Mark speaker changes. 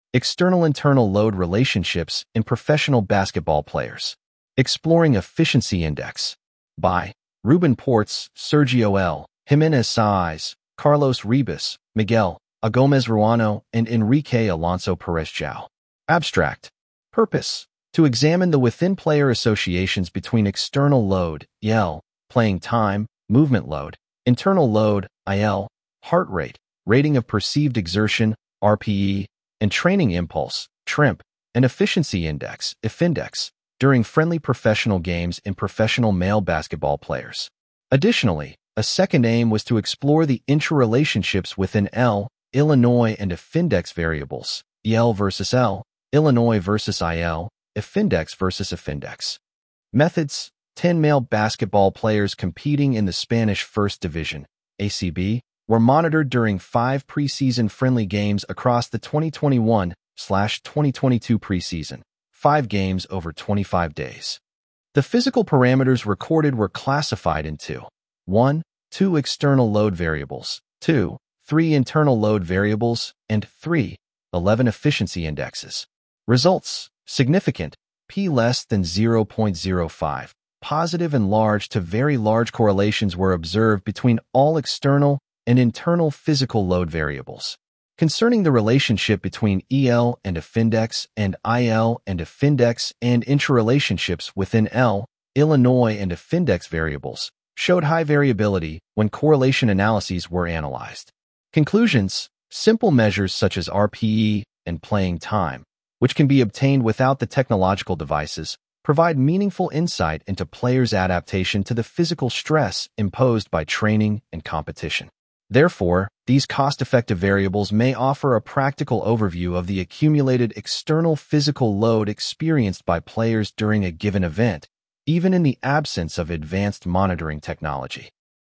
Speaker 1: External-internal load relationships in professional basketball players. Exploring Efficiency Index by Ruben Portes, Sergio L. Jimenez Saez, Carlos Ribas, Miguel A. Gomez Ruano, and Enrique Alonso Perez-João. Abstract. Purpose: to examine the within-player associations between external load, EL, playing time, movement load, internal load, IL, heart rate, rating of perceived exertion, RPE, and training impulse, TRIMP, and efficiency index, IFINDEX, during friendly professional games in professional male basketball players. Additionally, a second aim was to explore the interrelationships within L, Illinois, and IFINDEX variables, EL versus L, Illinois versus IL, IFINDEX versus IFINDEX. Methods: 10 male basketball players competing in the Spanish First Division, ACB, were monitored during 5 preseason friendly games across the 2021-2022 preseason, 5 games over 25 days. The physical parameters recorded were classified into 1. 2 external load variables, 2. 3 internal load variables, and 3. 11 efficiency indexes. Results: significant, p less than 0.05. Positive and large to very large correlations were observed between all external and internal physical load variables. Concerning the relationship between EL and IFINDEX and IL and IFINDEX and interrelationships within L, Illinois and IFINDEX variables, showed high variability when correlation analyses were analyzed. Conclusions: simple measures such as RPE and playing time, which can be obtained without the technological devices, provide meaningful insight into players' adaptation to the physical stress imposed by training and competition. Therefore, these cost-effective variables may offer a practical overview of the accumulated external physical load experienced by players during a given event, even in the absence of advanced monitoring technology.